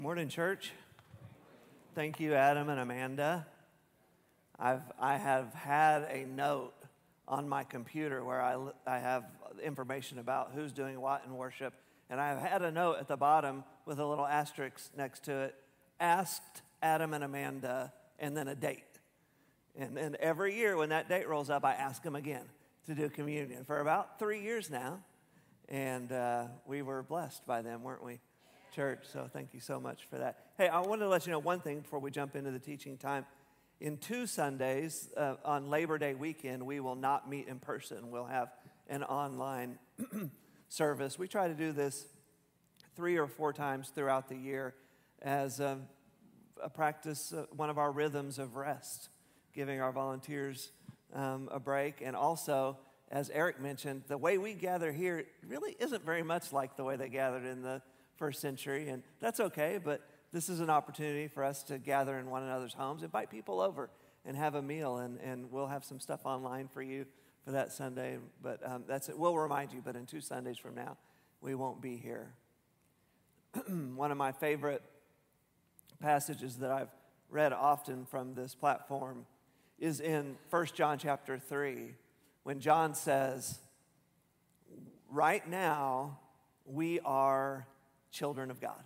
Morning, church. Thank you, Adam and Amanda. I have had a note on my computer where I have information about who's doing what in worship, and I've had a note at the bottom with a little asterisk next to it, asked Adam and Amanda, and then a date. And then every year when that date rolls up, I ask them again to do communion for about 3 years now, and we were blessed by them, weren't we? Church, so thank you so much for that. Hey, I wanted to let you know one thing before we jump into the teaching time. In 2 Sundays, on Labor Day weekend, we will not meet in person. We'll have an online service. We try to do this 3 or 4 times throughout the year as a practice, one of our rhythms of rest, giving our volunteers a break. And also, as Eric mentioned, the way we gather here really isn't very much like the way they gathered in the first century, and that's okay, but this is an opportunity for us to gather in one another's homes, invite people over and have a meal, and we'll have some stuff online for you for that Sunday, but that's it. We'll remind you, but in 2 Sundays from now, we won't be here. One of my favorite passages that I've read often from this platform is in 1 John chapter 3, when John says, right now, we are children of God.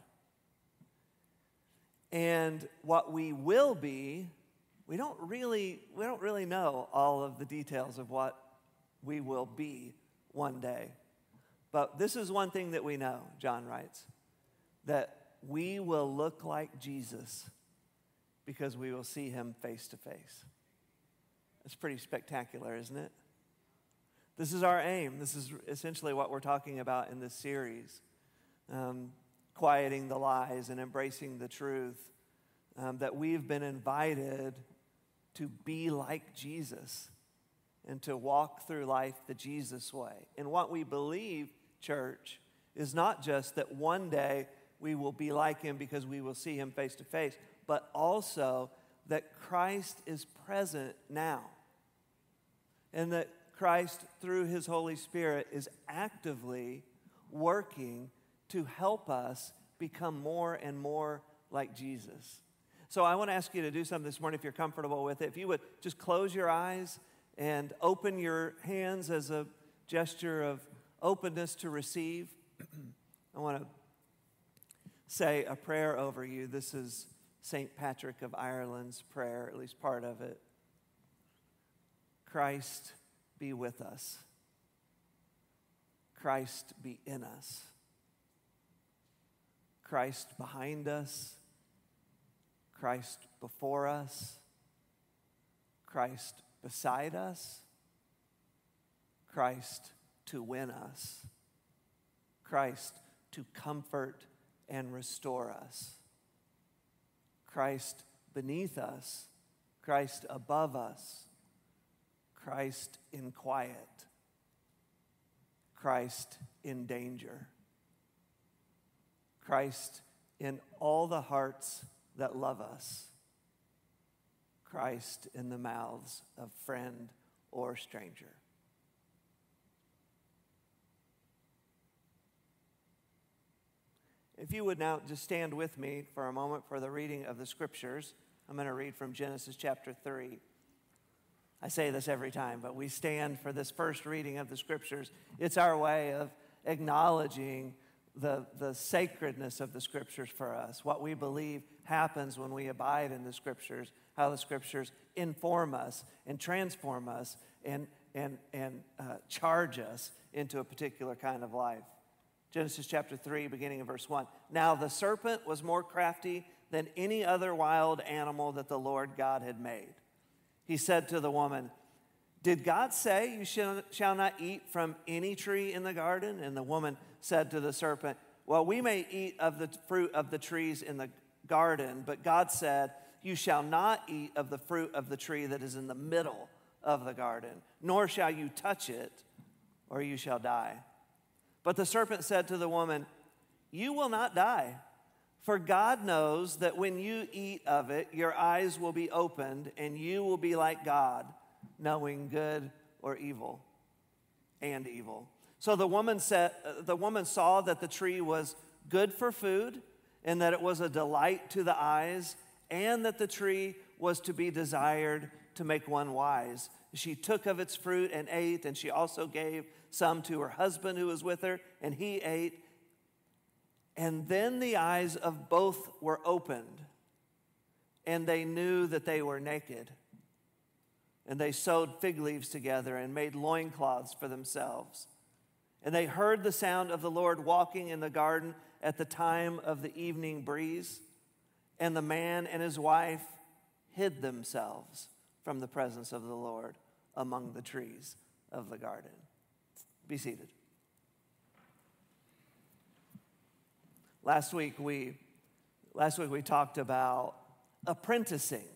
And what we will be, we don't really know all of the details of what we will be one day. But this is one thing that we know, John writes, that we will look like Jesus because we will see him face to face. That's pretty spectacular, isn't it? This is our aim. This is essentially what we're talking about in this series. Quieting the lies and embracing the truth, that we've been invited to be like Jesus and to walk through life the Jesus way. And what we believe, church, is not just that one day we will be like him because we will see him face to face, but also that Christ is present now. And that Christ, through his Holy Spirit, is actively working to help us become more and more like Jesus. So I want to ask you to do something this morning if you're comfortable with it. If you would just close your eyes and open your hands as a gesture of openness to receive. I want to say a prayer over you. This is St. Patrick of Ireland's prayer, at least part of it. Christ be with us. Christ be in us. Christ behind us, Christ before us, Christ beside us, Christ to win us, Christ to comfort and restore us, Christ beneath us, Christ above us, Christ in quiet, Christ in danger, Christ in all the hearts that love us. Christ in the mouths of friend or stranger. If you would now just stand with me for a moment for the reading of the scriptures. I'm going to read from Genesis chapter 3. I say this every time, but we stand for this first reading of the scriptures. It's our way of acknowledging the sacredness of the scriptures for us, what we believe happens when we abide in the scriptures, how the scriptures inform us and transform us and charge us into a particular kind of life. Genesis chapter 3, beginning in verse 1. Now the serpent was more crafty than any other wild animal that the Lord God had made. He said to the woman, did God say you shall not eat from any tree in the garden? And the woman said to the serpent, well, we may eat of the fruit of the trees in the garden, but God said, you shall not eat of the fruit of the tree that is in the middle of the garden, nor shall you touch it, or you shall die. But the serpent said to the woman, you will not die, for God knows that when you eat of it, your eyes will be opened, and you will be like God, knowing good or evil and evil. So the woman saw that the tree was good for food and that it was a delight to the eyes, and that the tree was to be desired to make one wise. She took of its fruit and ate, and she also gave some to her husband who was with her, and he ate. And then the eyes of both were opened, and they knew that they were naked. And they sewed fig leaves together and made loincloths for themselves. And they heard the sound of the Lord walking in the garden at the time of the evening breeze. And the man and his wife hid themselves from the presence of the Lord among the trees of the garden. Be seated. Last week we talked about apprenticing,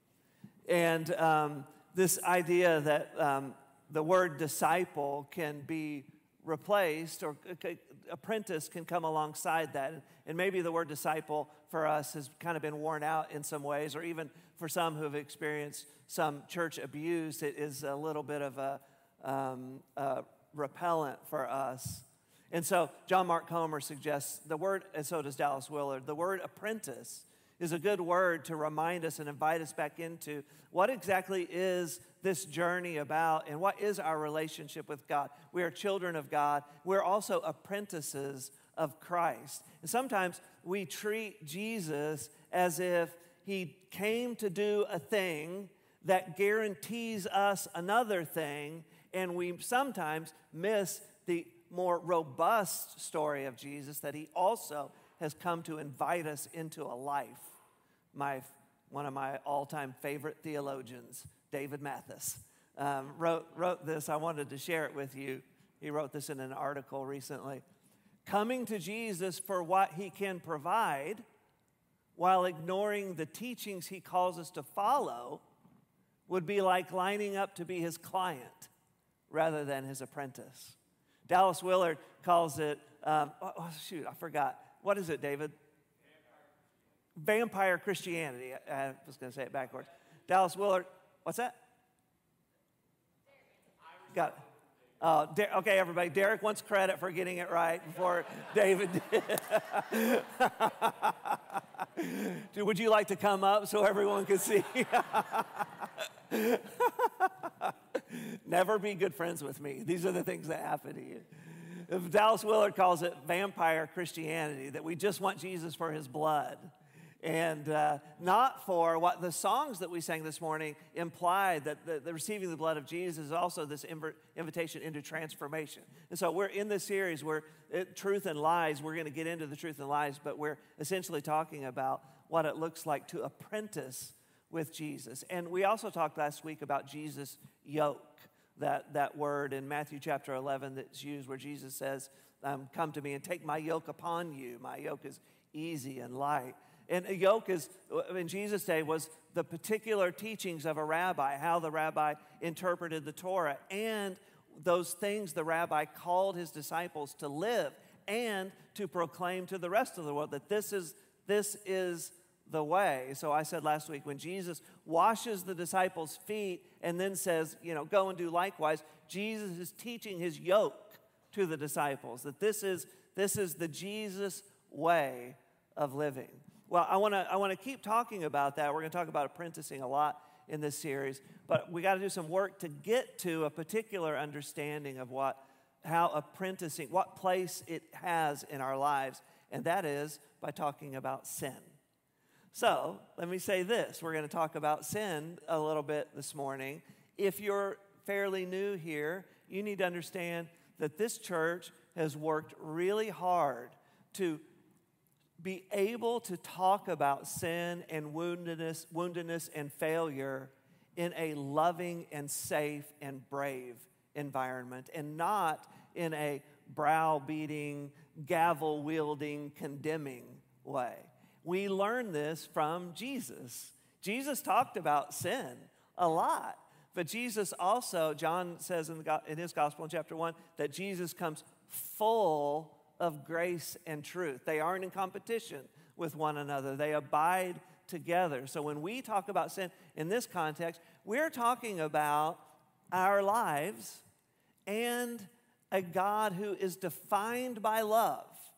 and this idea that the word disciple can be replaced, or apprentice can come alongside that. And maybe the word disciple for us has kind of been worn out in some ways, or even for some who have experienced some church abuse, it is a little bit of a repellent for us. And so John Mark Comer suggests the word, and so does Dallas Willard, the word apprentice is a good word to remind us and invite us back into what exactly is this journey about, and what is our relationship with God. We are children of God. We're also apprentices of Christ. And sometimes we treat Jesus as if he came to do a thing that guarantees us another thing, and we sometimes miss the more robust story of Jesus, that he also has come to invite us into a life. One of my all-time favorite theologians, David Mathis, wrote this. I wanted to share it with you. He wrote this in an article recently. Coming to Jesus for what he can provide while ignoring the teachings he calls us to follow would be like lining up to be his client rather than his apprentice. Dallas Willard calls it, I forgot. What is it, David? Vampire Christianity. I was going to say it backwards. Dallas Willard, what's that? Got it. Okay, everybody. Derek wants credit for getting it right before David did. Would you like to come up so everyone can see? Never be good friends with me. These are the things that happen to you. Dallas Willard calls it vampire Christianity, that we just want Jesus for his blood. And not for what the songs that we sang this morning implied, that the receiving the blood of Jesus is also this invitation into transformation. And so we're in this series where truth and lies, we're going to get into the truth and lies, but we're essentially talking about what it looks like to apprentice with Jesus. And we also talked last week about Jesus' yoke, that word in Matthew chapter 11 that's used where Jesus says, come to me and take my yoke upon you. My yoke is easy and light. And a yoke is, in Jesus' day, was the particular teachings of a rabbi, how the rabbi interpreted the Torah, and those things the rabbi called his disciples to live and to proclaim to the rest of the world that this is the way. So I said last week, when Jesus washes the disciples' feet and then says, go and do likewise, Jesus is teaching his yoke to the disciples, that this is the Jesus way of living. Well, I want to keep talking about that. We're going to talk about apprenticing a lot in this series, but we got to do some work to get to a particular understanding of how apprenticing, what place it has in our lives, and that is by talking about sin. So let me say this. We're going to talk about sin a little bit this morning. If you're fairly new here, you need to understand that this church has worked really hard to be able to talk about sin and woundedness and failure in a loving and safe and brave environment, and not in a browbeating, gavel-wielding, condemning way. We learn this from Jesus. Jesus talked about sin a lot, but Jesus also, John says in his gospel in chapter 1, that Jesus comes full of grace and truth. They aren't in competition with one another. They abide together. So when we talk about sin in this context, we're talking about our lives and a God who is defined by love.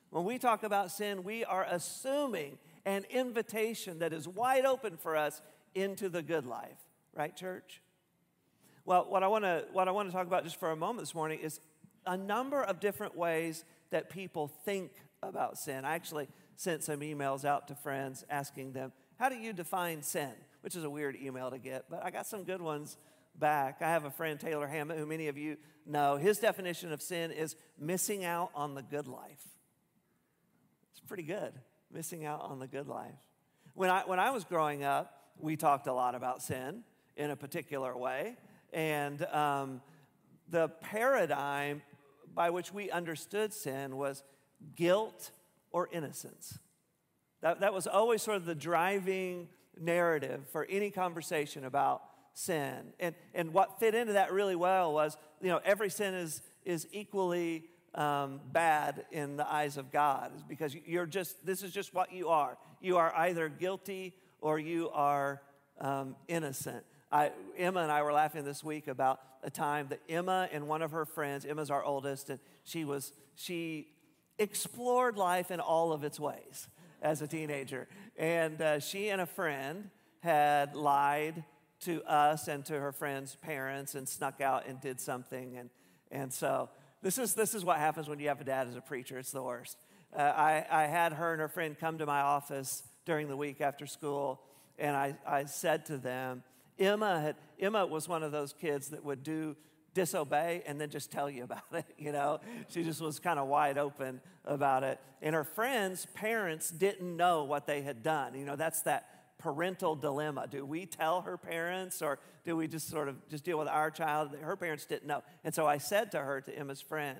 When we talk about sin, we are assuming an invitation that is wide open for us into the good life. Right, church? Well, what I want to talk about just for a moment this morning is a number of different ways that people think about sin. I actually sent some emails out to friends asking them, how do you define sin? Which is a weird email to get, but I got some good ones back. I have a friend, Taylor Hammett, who many of you know. His definition of sin is missing out on the good life. It's pretty good, missing out on the good life. When I was growing up, we talked a lot about sin in a particular way, and the paradigm by which we understood sin was guilt or innocence. That was always sort of the driving narrative for any conversation about sin. And what fit into that really well was, every sin is equally bad in the eyes of God, because this is just what you are. You are either guilty or you are innocent. Emma and I were laughing this week about a time that Emma and one of her friends, Emma's our oldest, and she explored life in all of its ways as a teenager. And she and a friend had lied to us and to her friend's parents and snuck out and did something. And so this is what happens when you have a dad as a preacher. It's the worst. I had her and her friend come to my office during the week after school, and I said to them, Emma was one of those kids that would disobey and then just tell you about it, She just was kind of wide open about it. And her friends' parents didn't know what they had done. That's that parental dilemma. Do we tell her parents, or do we just sort of just deal with our child? Her parents didn't know. And so I said to her, to Emma's friend,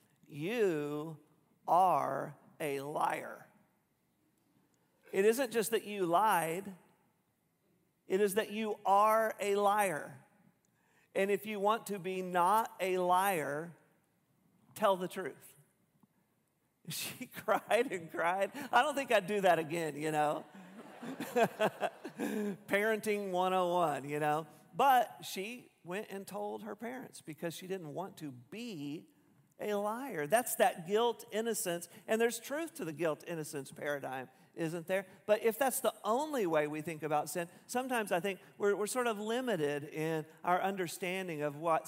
you are a liar. It isn't just that you lied. It is that you are a liar. And if you want to be not a liar, tell the truth. She cried and cried. I don't think I'd do that again, Parenting 101, But she went and told her parents because she didn't want to be a liar. That's that guilt, innocence. And there's truth to the guilt, innocence paradigm, isn't there? But if that's the only way we think about sin, sometimes I think we're sort of limited in our understanding of what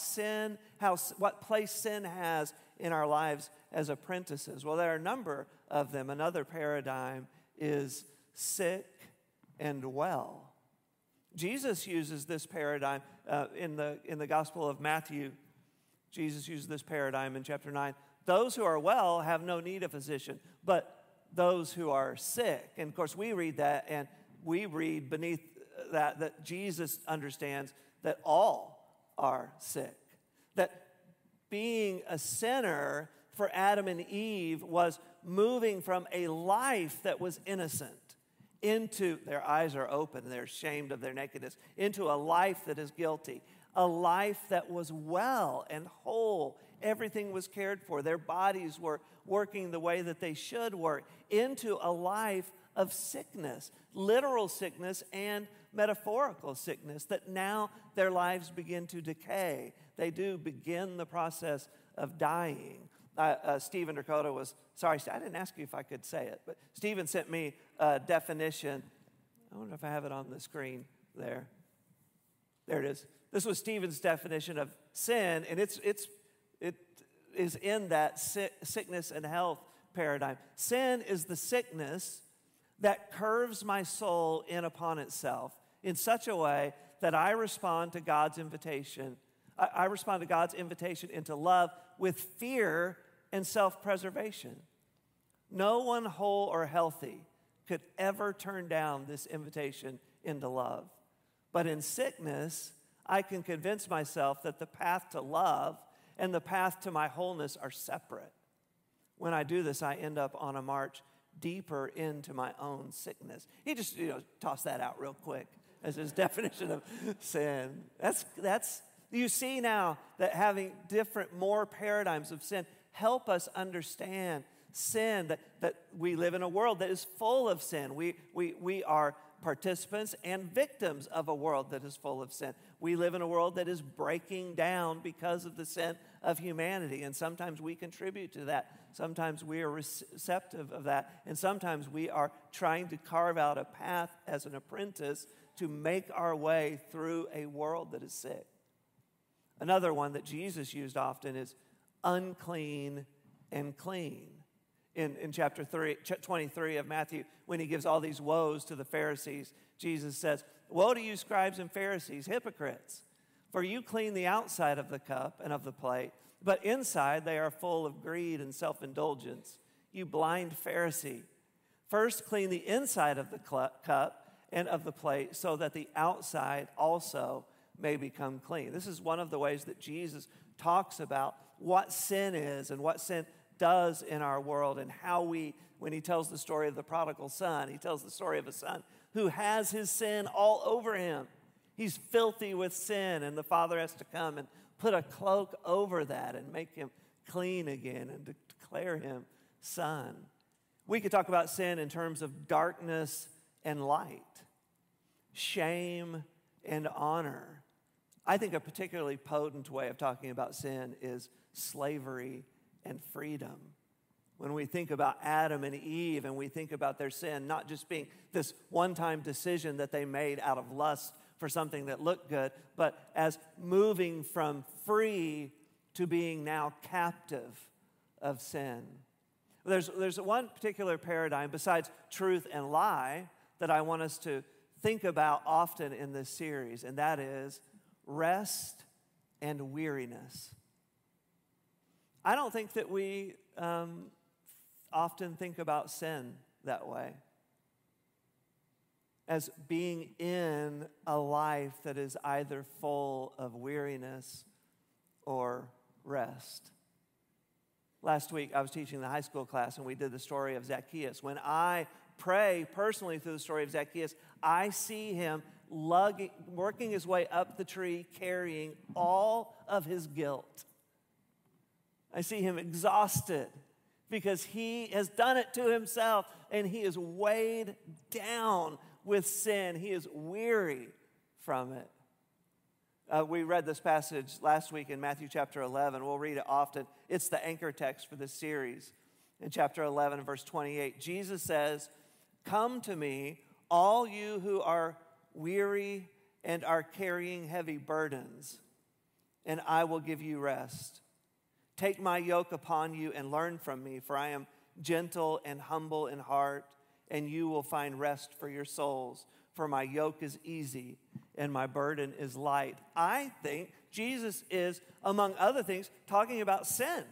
place sin has in our lives as apprentices. Well, there are a number of them. Another paradigm is sick and well. Jesus uses this paradigm in the Gospel of Matthew. Jesus uses this paradigm in chapter 9. Those who are well have no need of physician, but those who are sick. And of course, we read that, and we read beneath that Jesus understands that all are sick. That being a sinner for Adam and Eve was moving from a life that was innocent into, their eyes are open, they're ashamed of their nakedness, into a life that is guilty, a life that was well and whole. Everything was cared for. Their bodies were working the way that they should work, into a life of sickness, literal sickness and metaphorical sickness, that now their lives begin to decay. They do begin the process of dying. Stephen Dakota I didn't ask you if I could say it, but Stephen sent me a definition. I wonder if I have it on the screen there. There it is. This was Stephen's definition of sin, and it is in that sickness and health paradigm. Sin is the sickness that curves my soul in upon itself in such a way that I respond to God's invitation. I respond to God's invitation into love with fear and self-preservation. No one whole or healthy could ever turn down this invitation into love. But in sickness, I can convince myself that the path to love and the path to my wholeness are separate. When I do this, I end up on a march deeper into my own sickness. He just, tossed that out real quick as his definition of sin. That's you see now that having more paradigms of sin help us understand sin, that we live in a world that is full of sin. We are participants and victims of a world that is full of sin. We live in a world that is breaking down because of the sin of humanity, and sometimes we contribute to that. Sometimes we are receptive of that, and sometimes we are trying to carve out a path as an apprentice to make our way through a world that is sick. Another one that Jesus used often is unclean and clean. In chapter 23 of Matthew, when he gives all these woes to the Pharisees, Jesus says, "Woe to you, scribes and Pharisees, hypocrites! For you clean the outside of the cup and of the plate, but inside they are full of greed and self-indulgence. You blind Pharisee! First clean the inside of the cup and of the plate, so that the outside also may become clean." This is one of the ways that Jesus talks about what sin is and what sin does in our world, and how when he tells the story of the prodigal son, he tells the story of a son who has his sin all over him. He's filthy with sin, and the father has to come and put a cloak over that and make him clean again and declare him son. We could talk about sin in terms of darkness and light, shame and honor. I think a particularly potent way of talking about sin is slavery and freedom. When we think about Adam and Eve and we think about their sin not just being this one-time decision that they made out of lust for something that looked good, but as moving from free to being now captive of sin. There's one particular paradigm besides truth and lie that I want us to think about often in this series, and that is rest and weariness. I don't think that we often think about sin that way, as being in a life that is either full of weariness or rest. Last week, I was teaching the high school class, and we did the story of Zacchaeus. When I pray personally through the story of Zacchaeus, I see him working his way up the tree, carrying all of his guilt. I see him exhausted because he has done it to himself, and he is weighed down with sin. He is weary from it. We read this passage last week in Matthew chapter 11. We'll read it often. It's the anchor text for this series. In chapter 11, verse 28, Jesus says, "Come to me, all you who are weary and are carrying heavy burdens, and I will give you rest. Take my yoke upon you and learn from me, for I am gentle and humble in heart, and you will find rest for your souls. For my yoke is easy and my burden is light." I think Jesus is, among other things, talking about sin.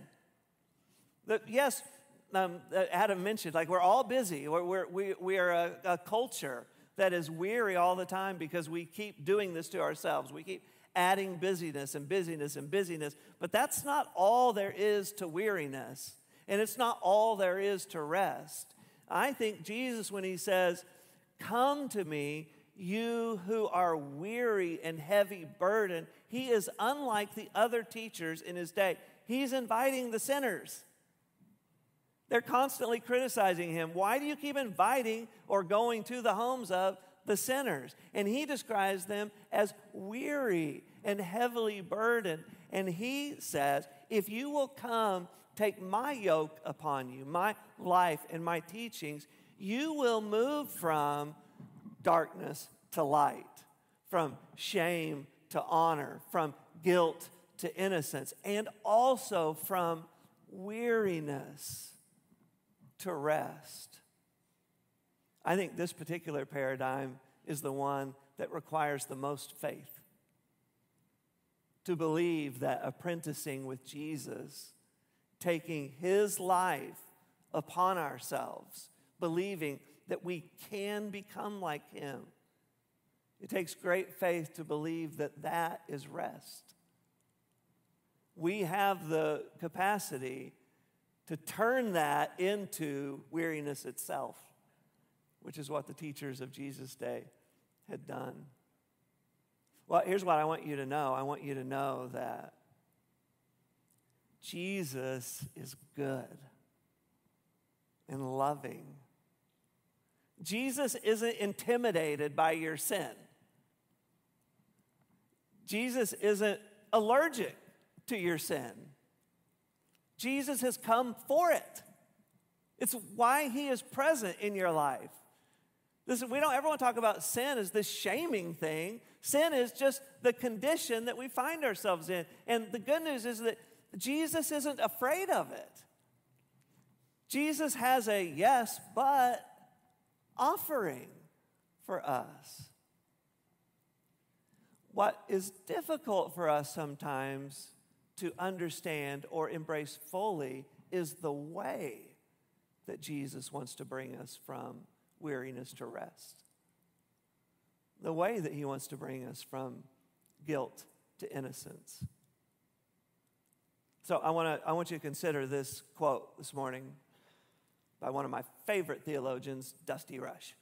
Yes, Adam mentioned, like, we're all busy. We are a culture that is weary all the time because we keep doing this to ourselves. We keep adding busyness and busyness and busyness. But that's not all there is to weariness. And it's not all there is to rest. I think Jesus, when he says, "Come to me, you who are weary and heavy burden," he is unlike the other teachers in his day. He's inviting the sinners. They're constantly criticizing him. Why do you keep inviting or going to the homes of the sinners? And he describes them as weary and heavily burdened. And he says, if you will come, take my yoke upon you, my life and my teachings, you will move from darkness to light, from shame to honor, from guilt to innocence, and also from weariness to rest. I think this particular paradigm is the one that requires the most faith. To believe that apprenticing with Jesus, taking his life upon ourselves, believing that we can become like him, it takes great faith to believe that that is rest. We have the capacity to turn that into weariness itself, which is what the teachers of Jesus' day had done. Well, here's what I want you to know. I want you to know that Jesus is good and loving, Jesus isn't intimidated by your sin. Jesus isn't allergic to your sin. Jesus has come for it. It's why he is present in your life. Listen, we don't ever want to talk about sin as this shaming thing. Sin is just the condition that we find ourselves in. And the good news is that Jesus isn't afraid of it. Jesus has a yes, but offering for us. What is difficult for us sometimes to understand or embrace fully is the way that Jesus wants to bring us from weariness to rest. The way that he wants to bring us from guilt to innocence. So I want you to consider this quote this morning by one of my favorite theologians, Dusty Rush.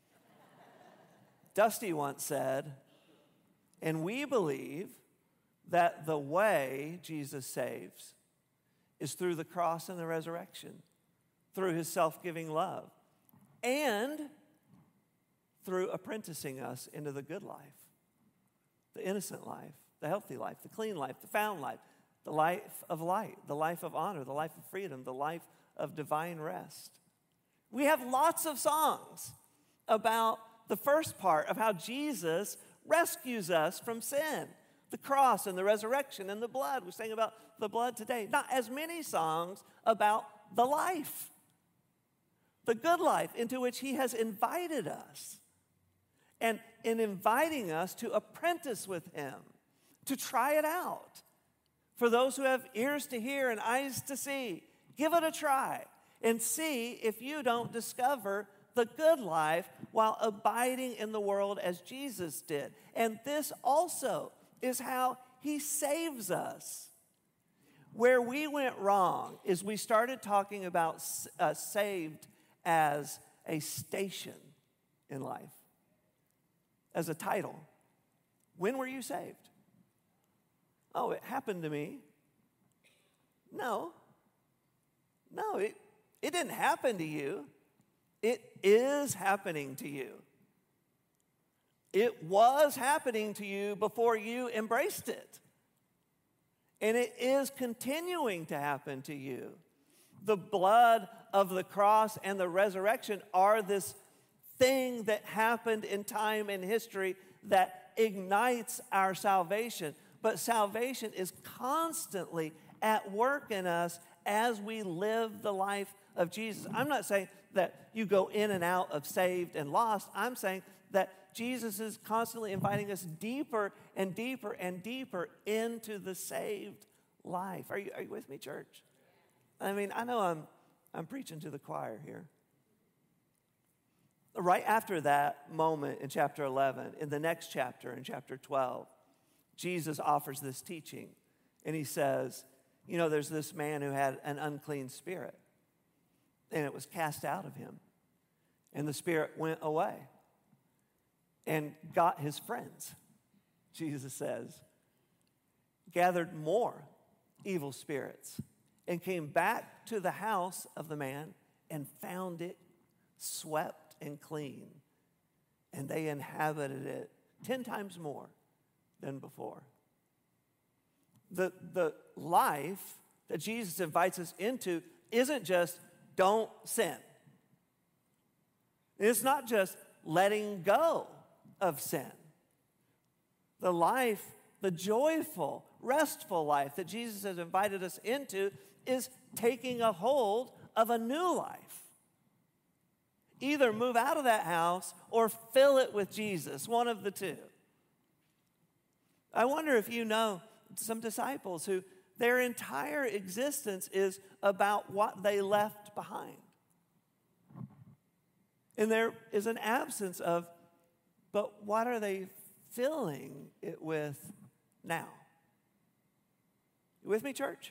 Dusty once said, "And we believe that the way Jesus saves is through the cross and the resurrection, through his self-giving love, and through apprenticing us into the good life, the innocent life, the healthy life, the clean life, the found life, the life of light, the life of honor, the life of freedom, the life of divine rest." We have lots of songs about the first part of how Jesus rescues us from sin, the cross and the resurrection and the blood. We sang about the blood today. Not as many songs about the life, the good life into which he has invited us. And in inviting us to apprentice with him, to try it out. For those who have ears to hear and eyes to see, give it a try and see if you don't discover the good life while abiding in the world as Jesus did. And this also is how he saves us. Where we went wrong is we started talking about saved as a station in life, as a title. When were you saved? Oh, it happened to me. No, it didn't happen to you. It is happening to you. It was happening to you before you embraced it. And it is continuing to happen to you. The blood of the cross and the resurrection are this thing that happened in time and history that ignites our salvation. But salvation is constantly at work in us as we live the life of Jesus. I'm not saying that you go in and out of saved and lost. I'm saying that Jesus is constantly inviting us deeper and deeper and deeper into the saved life. Are you with me, church? I mean, I know I'm preaching to the choir here. Right after that moment in chapter 11, in the next chapter, in chapter 12, Jesus offers this teaching. And he says, you know, there's this man who had an unclean spirit. And it was cast out of him. And the spirit went away and got his friends, Jesus says, gathered more evil spirits, and came back to the house of the man and found it swept and clean. And they inhabited it 10 times more than before. The life that Jesus invites us into isn't just don't sin. It's not just letting go of sin. The life, the joyful, restful life that Jesus has invited us into is taking a hold of a new life. Either move out of that house or fill it with Jesus, one of the two. I wonder if you know some disciples who their entire existence is about what they left behind. And there is an absence of, but what are they filling it with now? You with me, church?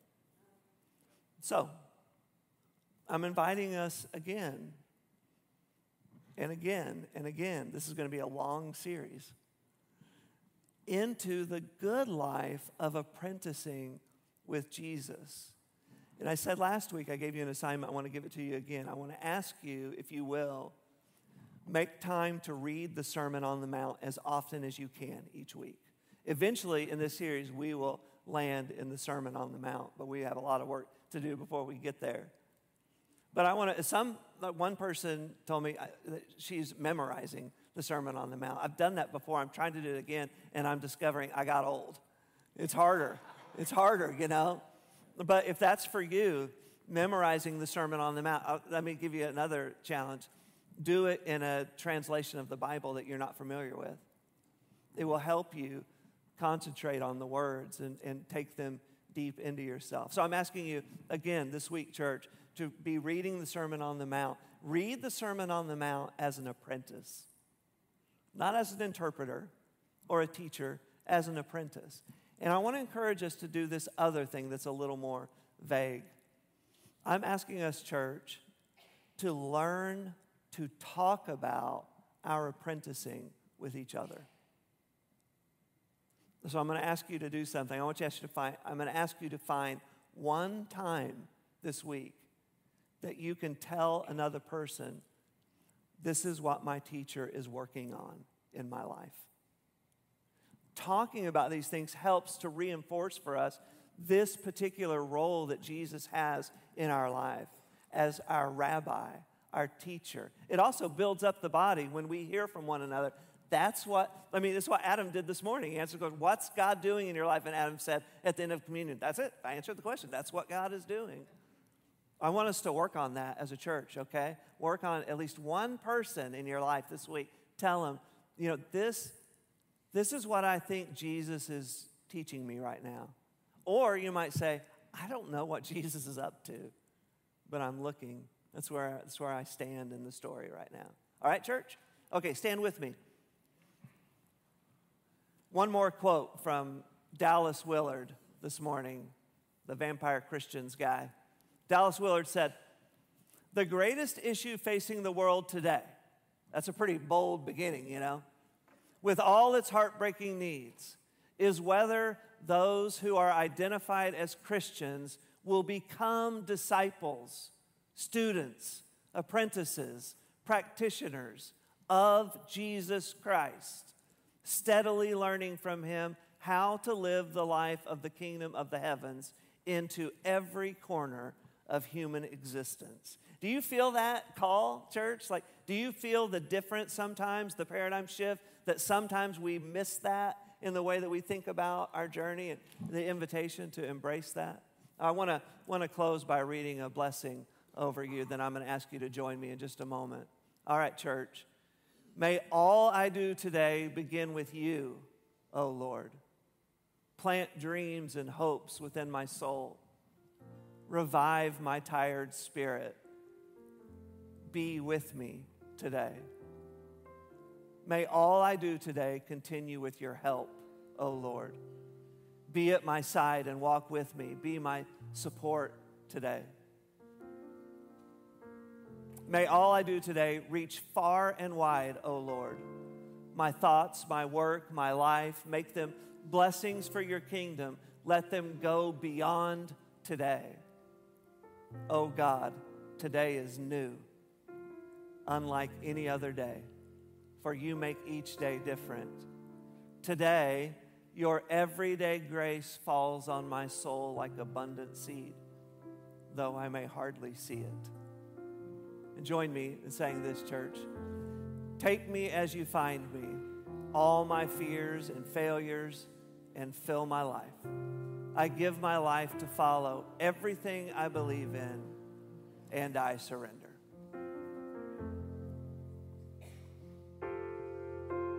So, I'm inviting us again and again and again. This is going to be a long series. Into the good life of apprenticing with Jesus. And I said last week, I gave you an assignment. I want to give it to you again. I want to ask you, if you will, Make time to read the Sermon on the Mount as often as you can each week. Eventually, in this series, we will land in the Sermon on the Mount, but we have a lot of work to do before we get there. But I want to, one person told me that she's memorizing the Sermon on the Mount. I've done that before. I'm trying to do it again, and I'm discovering I got old. It's harder. It's harder, you know. But if that's for you, memorizing the Sermon on the Mount, let me give you another challenge. Do it in a translation of the Bible that you're not familiar with. It will help you concentrate on the words and take them deep into yourself. So I'm asking you again this week, church, to be reading the Sermon on the Mount. Read the Sermon on the Mount as an apprentice, not as an interpreter or a teacher, as an apprentice. And I want to encourage us to do this other thing that's a little more vague. I'm asking us, church, to learn to talk about our apprenticing with each other. So I'm going to ask you to do something. I'm going to ask you to find one time this week that you can tell another person, this is what my teacher is working on in my life. Talking about these things helps to reinforce for us this particular role that Jesus has in our life as our rabbi, our teacher. It also builds up the body when we hear from one another. That's what Adam did this morning. He answered, what's God doing in your life? And Adam said at the end of communion, that's it. I answered the question. That's what God is doing. I want us to work on that as a church, okay? Work on at least one person in your life this week. Tell them, this is what I think Jesus is teaching me right now. Or you might say, I don't know what Jesus is up to, but I'm looking. That's where I stand in the story right now. All right, church? Okay, stand with me. One more quote from Dallas Willard this morning, the Vampire Christians guy. Dallas Willard said, the greatest issue facing the world today, that's a pretty bold beginning, with all its heartbreaking needs, is whether those who are identified as Christians will become disciples, students, apprentices, practitioners of Jesus Christ, steadily learning from him how to live the life of the kingdom of the heavens into every corner of human existence. Do you feel that call, church? Do you feel the difference sometimes, the paradigm shift, that sometimes we miss that in the way that we think about our journey and the invitation to embrace that? I want to close by reading a blessing over you. Then I'm going to ask you to join me in just a moment. All right, church. May all I do today begin with you, O Lord. Plant dreams and hopes within my soul. Revive my tired spirit. Be with me today. May all I do today continue with your help, O Lord. Be at my side and walk with me. Be my support today. May all I do today reach far and wide, O Lord. My thoughts, my work, my life, make them blessings for your kingdom. Let them go beyond today. Oh God, today is new, unlike any other day, for you make each day different. Today, your everyday grace falls on my soul like abundant seed, though I may hardly see it. And join me in saying this, church. Take me as you find me, all my fears and failures, and fill my life. I give my life to follow everything I believe in, and I surrender.